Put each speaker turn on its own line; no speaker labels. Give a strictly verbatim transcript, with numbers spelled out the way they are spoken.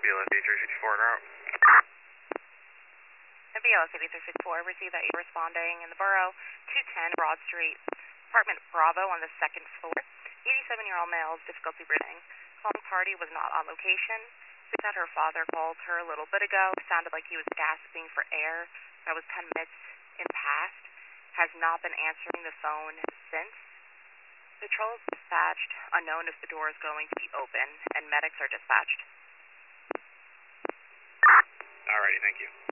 B L S eighty-three fifty-four en route.
B L S eighty-three fifty-four, received that you're responding in the borough, two ten Broad Street, apartment Bravo on the second floor. eighty-seven-year-old male, difficulty breathing. Calling party was not on location. She said her father called her a little bit ago. Sounded like he was gasping for air. That was ten minutes in past. Has not been answering the phone since. Patrol is dispatched. Unknown if the door is going to be open, and medics are dispatched.
Alrighty, thank you.